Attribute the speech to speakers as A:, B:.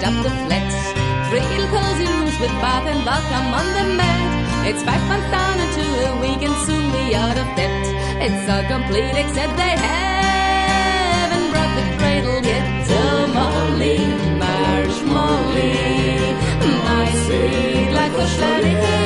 A: got the flat. 3 little cozy rooms with bath and welcome on the mat. It's 5 months down into a week and soon we out of debt. It's all complete except they haven't brought the cradle yet. Oh Molly, Marsh Molly, my sweet like a shiny